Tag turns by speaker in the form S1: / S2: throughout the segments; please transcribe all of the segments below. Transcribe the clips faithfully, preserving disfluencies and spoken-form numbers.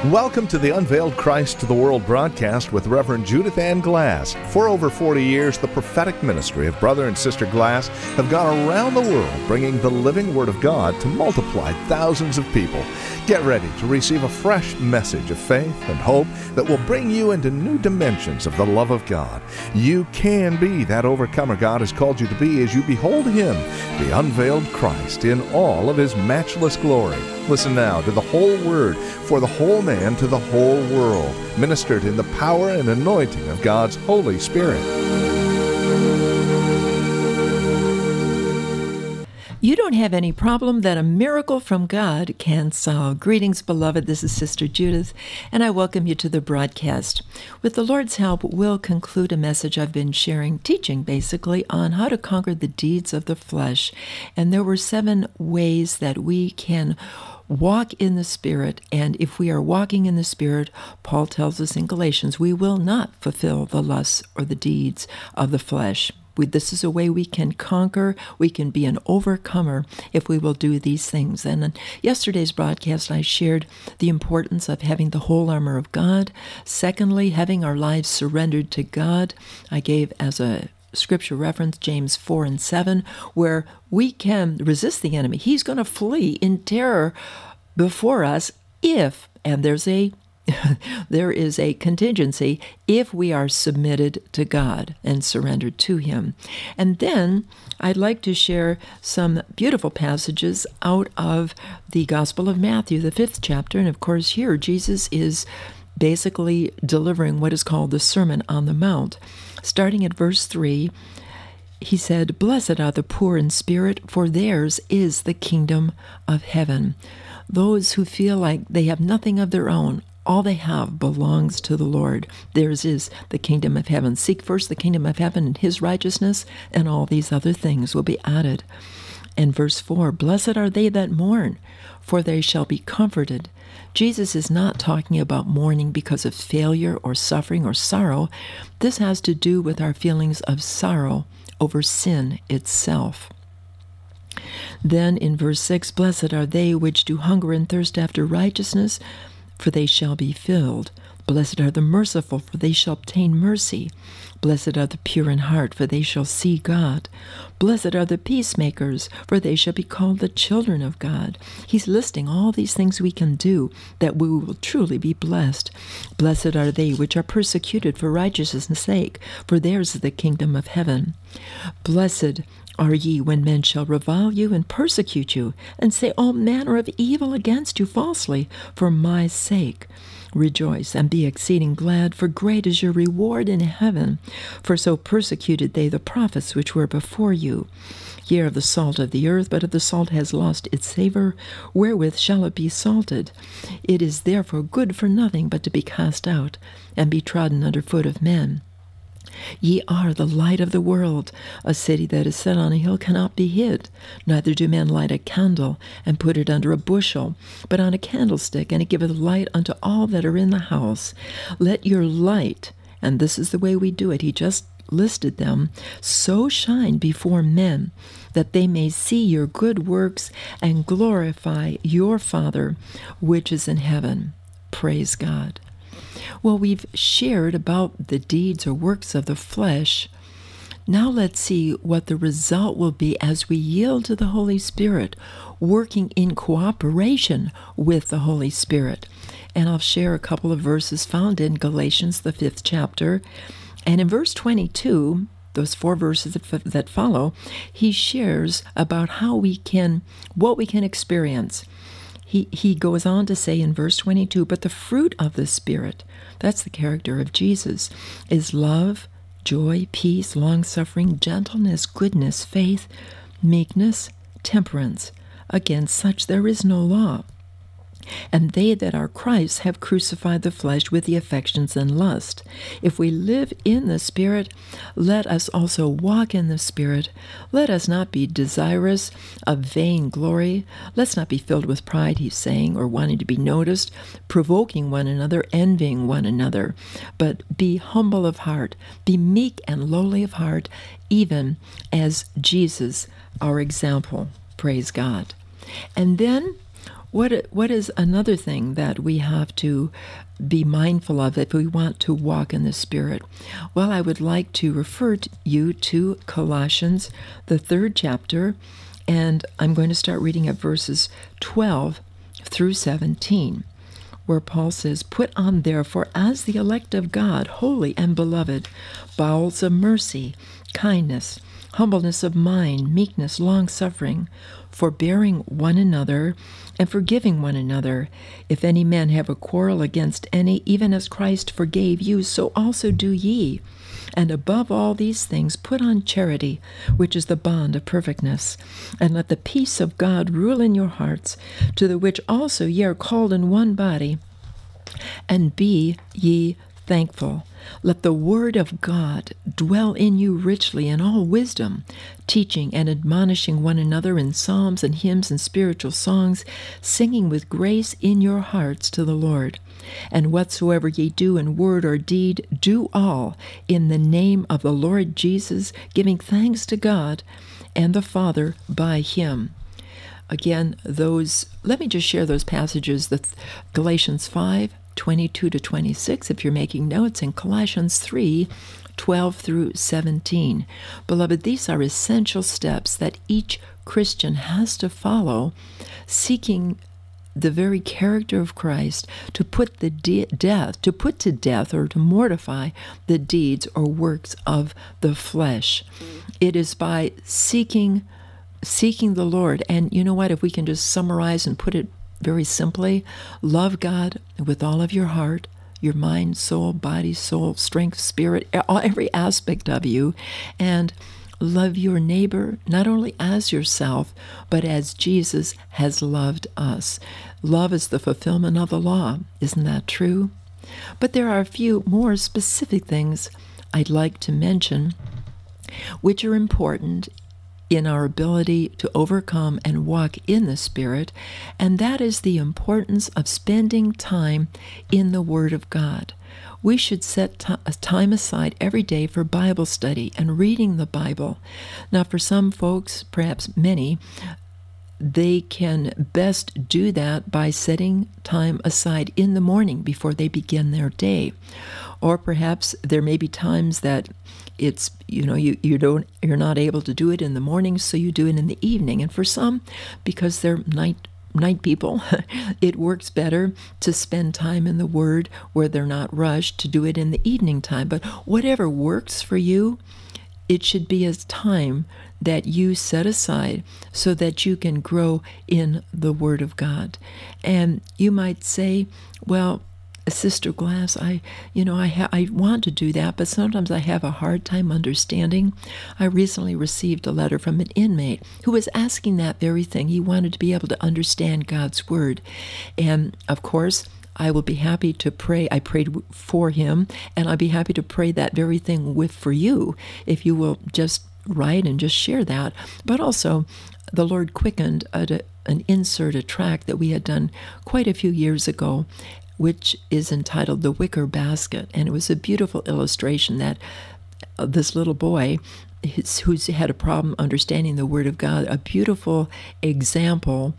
S1: Welcome to the Unveiled Christ to the World broadcast with Reverend Judith Ann Glass. For over forty years, the prophetic ministry of Brother and Sister Glass have gone around the world bringing the living Word of God to multiply thousands of people. Get ready to receive a fresh message of faith and hope that will bring you into new dimensions of the love of God. You can be that overcomer God has called you to be as you behold Him, the unveiled Christ, in all of His matchless glory. Listen now to the whole Word for the whole man to the whole world, ministered in the power and anointing of God's Holy Spirit.
S2: You don't have any problem that a miracle from God can solve. Greetings, beloved. This is Sister Judith, and I welcome you to the broadcast. With the Lord's help, we'll conclude a message I've been sharing, teaching basically, on how to conquer the deeds of the flesh. And there were seven ways that we can walk in the Spirit, and if we are walking in the Spirit, Paul tells us in Galatians, we will not fulfill the lusts or the deeds of the flesh. We, this is a way we can conquer, we can be an overcomer if we will do these things. And in yesterday's broadcast, I shared the importance of having the whole armor of God. Secondly, having our lives surrendered to God. I gave as a scripture reference James four and seven, where we can resist the enemy. He's going to flee in terror before us if, and there's a there is a contingency, if we are submitted to God and surrendered to Him. And then I'd like to share some beautiful passages out of the Gospel of Matthew, the fifth chapter. And of course here Jesus is basically delivering what is called the Sermon on the Mount. Starting at verse three, he said, "Blessed are the poor in spirit, for theirs is the kingdom of heaven." Those who feel like they have nothing of their own, all they have belongs to the Lord. Theirs is the kingdom of heaven. Seek first the kingdom of heaven and His righteousness, and all these other things will be added. And verse four, "Blessed are they that mourn, for they shall be comforted." Jesus is not talking about mourning because of failure or suffering or sorrow. This has to do with our feelings of sorrow over sin itself. Then in verse six, "Blessed are they which do hunger and thirst after righteousness, for they shall be filled. Blessed are the merciful, for they shall obtain mercy. Blessed are the pure in heart, for they shall see God. Blessed are the peacemakers, for they shall be called the children of God." He's listing all these things we can do that we will truly be blessed. "Blessed are they which are persecuted for righteousness' sake, for theirs is the kingdom of heaven. Blessed are ye when men shall revile you and persecute you, and say all manner of evil against you falsely for my sake. Rejoice and be exceeding glad, for great is your reward in heaven. For so persecuted they the prophets which were before you. Ye are the salt of the earth, but if the salt has lost its savor, wherewith shall it be salted? It is therefore good for nothing but to be cast out, and be trodden under foot of men. Ye are the light of the world. A city that is set on a hill cannot be hid. Neither do men light a candle, and put it under a bushel, but on a candlestick, and it giveth light unto all that are in the house. Let your light," and this is the way we do it, he just listed them, "so shine before men, that they may see your good works, and glorify your Father which is in heaven." Praise God. Well, we've shared about the deeds or works of the flesh. Now let's see what the result will be as we yield to the Holy Spirit, working in cooperation with the Holy Spirit. And I'll share a couple of verses found in Galatians, the fifth chapter. And in verse twenty-two, those four verses that follow, he shares about how we can, what we can experience. He, he goes on to say in verse twenty-two, "But the fruit of the Spirit," that's the character of Jesus, "is love, joy, peace, long-suffering, gentleness, goodness, faith, meekness, temperance. Against such there is no law. And they that are Christ have crucified the flesh with the affections and lust. If we live in the Spirit, let us also walk in the Spirit. Let us not be desirous of vain glory. Let's not be filled with pride, he's saying, or wanting to be noticed, provoking one another, envying one another. But be humble of heart, be meek and lowly of heart, even as Jesus, our example. Praise God. And then What what is another thing that we have to be mindful of if we want to walk in the Spirit? Well, I would like to refer to you to Colossians, the third chapter, and I'm going to start reading at verses twelve through seventeen, where Paul says, "Put on therefore as the elect of God, holy and beloved, bowels of mercy, kindness, humbleness of mind, meekness, long-suffering, forbearing one another, and forgiving one another. If any man have a quarrel against any, even as Christ forgave you, so also do ye. And above all these things put on charity, which is the bond of perfectness. And let the peace of God rule in your hearts, to the which also ye are called in one body, and be ye thankful. Let the word of God dwell in you richly in all wisdom, teaching and admonishing one another in psalms and hymns and spiritual songs, singing with grace in your hearts to the Lord. And whatsoever ye do in word or deed, do all in the name of the Lord Jesus, giving thanks to God and the Father by him." Again, those, let me just share those passages, the Galatians five, twenty-two to twenty-six, if you're making notes, and Colossians three, twelve through seventeen. Beloved, these are essential steps that each Christian has to follow, seeking the very character of Christ, to put the de- death, to put to death or to mortify the deeds or works of the flesh. It is by seeking seeking the Lord. And you know what? If we can just summarize and put it very simply, love God with all of your heart, your mind, soul, body, soul, strength, spirit, every aspect of you, and love your neighbor not only as yourself, but as Jesus has loved us. Love is the fulfillment of the law. Isn't that true? But there are a few more specific things I'd like to mention, which are important in our ability to overcome and walk in the Spirit, and that is the importance of spending time in the Word of God. We should set t- time aside every day for Bible study and reading the Bible. Now, for some folks, perhaps many, they can best do that by setting time aside in the morning before they begin their day. Or perhaps there may be times that it's, you know, you, you don't, you're not able to do it in the morning, so you do it in the evening. And for some, because they're night night people, it works better to spend time in the Word where they're not rushed, to do it in the evening time. But whatever works for you, it should be a time that you set aside so that you can grow in the Word of God. And you might say, well, Sister Glass, I, you know, I ha- I want to do that, but sometimes I have a hard time understanding. I recently received a letter from an inmate who was asking that very thing. He wanted to be able to understand God's Word. And, of course, I will be happy to pray. I prayed for him, and I'll be happy to pray that very thing with for you, if you will just write and just share that. But also, the Lord quickened a, an insert, a tract that we had done quite a few years ago, which is entitled The Wicker Basket. And it was a beautiful illustration that uh, this little boy who's had a problem understanding the Word of God, a beautiful example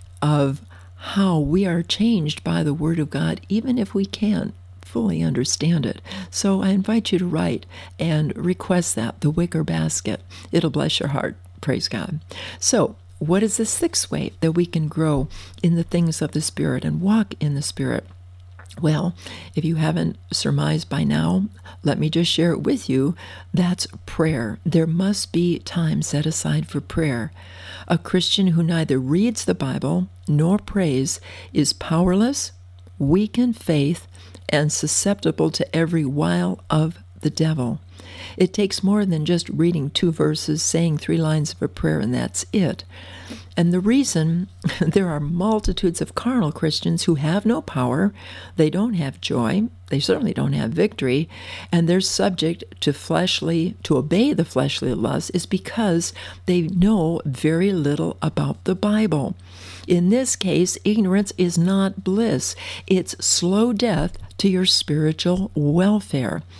S2: of how we are changed by the Word of God, even if we can't fully understand it. So I invite you to write and request that, The Wicker Basket. It'll bless your heart. Praise God. So, what is the sixth way that we can grow in the things of the Spirit and walk in the Spirit? Well, if you haven't surmised by now, let me just share it with you. That's prayer. There must be time set aside for prayer. A Christian who neither reads the Bible nor prays is powerless, weak in faith, and susceptible to every wile of the devil. It takes more than just reading two verses, saying three lines of a prayer, and that's it. And the reason, there are multitudes of carnal Christians who have no power, they don't have joy, they certainly don't have victory, and they're subject to fleshly, to obey the fleshly lusts, is because they know very little about the Bible. In this case, ignorance is not bliss. It's slow death to your spiritual welfare.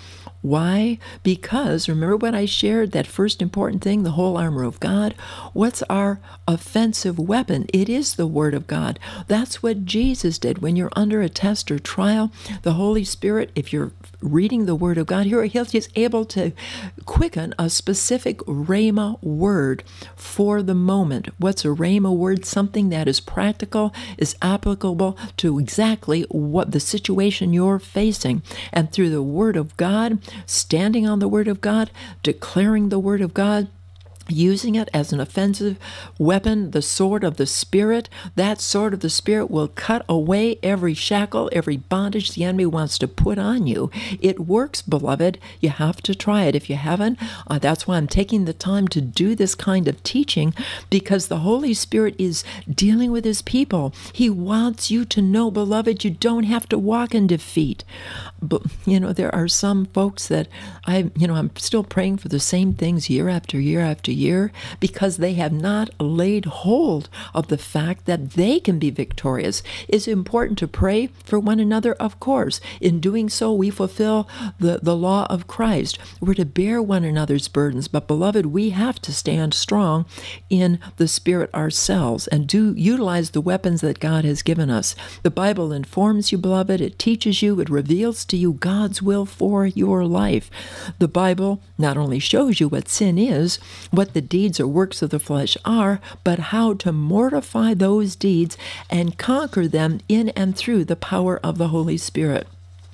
S2: Why? Because, remember what I shared, that first important thing, the whole armor of God? What's our offensive weapon? It is the Word of God. That's what Jesus did. When you're under a test or trial, the Holy Spirit, if you're reading the Word of God, here He's able to quicken a specific rhema word for the moment. What's a rhema word? Something that is practical, is applicable to exactly what the situation you're facing. And through the Word of God, standing on the Word of God, declaring the Word of God, using it as an offensive weapon, the sword of the Spirit, that sword of the Spirit will cut away every shackle, every bondage the enemy wants to put on you. It works, beloved. You have to try it. If you haven't, uh, that's why I'm taking the time to do this kind of teaching, because the Holy Spirit is dealing with His people. He wants you to know, beloved, you don't have to walk in defeat. But, you know, there are some folks that I, you know, I'm still praying for the same things year after year after year, because they have not laid hold of the fact that they can be victorious. It's important to pray for one another, of course. In doing so, we fulfill the, the law of Christ. We're to bear one another's burdens, but beloved, we have to stand strong in the Spirit ourselves and do utilize the weapons that God has given us. The Bible informs you, beloved. It teaches you, it reveals to you God's will for your life. The Bible not only shows you what sin is, what the deeds or works of the flesh are, but how to mortify those deeds and conquer them in and through the power of the Holy Spirit.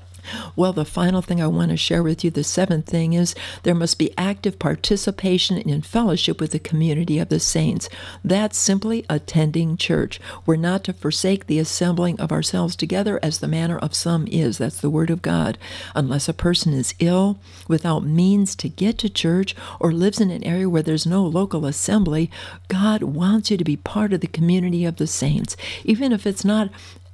S2: Well, the final thing I want to share with you, the seventh thing, is there must be active participation in fellowship with the community of the saints. That's simply attending church. We're not to forsake the assembling of ourselves together as the manner of some is. That's the Word of God. Unless a person is ill, without means to get to church, or lives in an area where there's no local assembly, God wants you to be part of the community of the saints. Even if it's not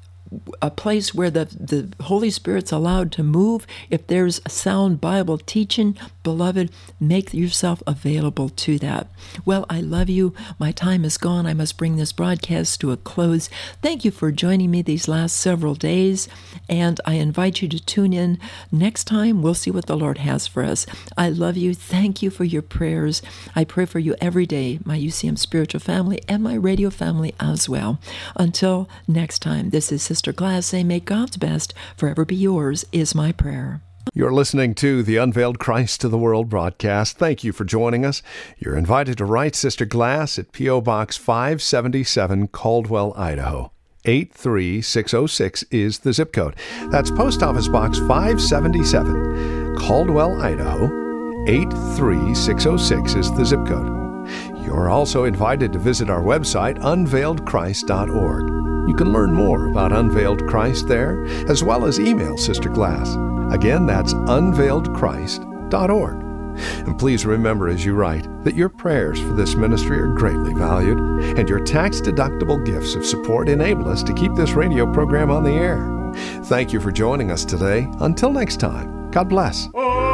S2: a place where the, the Holy Spirit's allowed to move, if there's a sound Bible teaching, beloved, make yourself available to that. Well, I love you. My time is gone. I must bring this broadcast to a close. Thank you for joining me these last several days, and I invite you to tune in next time. We'll see what the Lord has for us. I love you. Thank you for your prayers. I pray for you every day, my U C M spiritual family and my radio family as well. Until next time, this is Sister Glass saying, may God's best forever be yours, is my prayer.
S1: You're listening to the Unveiled Christ to the World broadcast. Thank you for joining us. You're invited to write Sister Glass at P O. Box five seventy-seven, Caldwell, Idaho. eight three six oh six is the zip code. That's Post Office Box five seventy-seven, Caldwell, Idaho. eight three six oh six is the zip code. You're also invited to visit our website, unveiled christ dot org. You can learn more about Unveiled Christ there, as well as email Sister Glass. Again, that's unveiled christ dot org. And please remember as you write that your prayers for this ministry are greatly valued, and your tax-deductible gifts of support enable us to keep this radio program on the air. Thank you for joining us today. Until next time, God bless.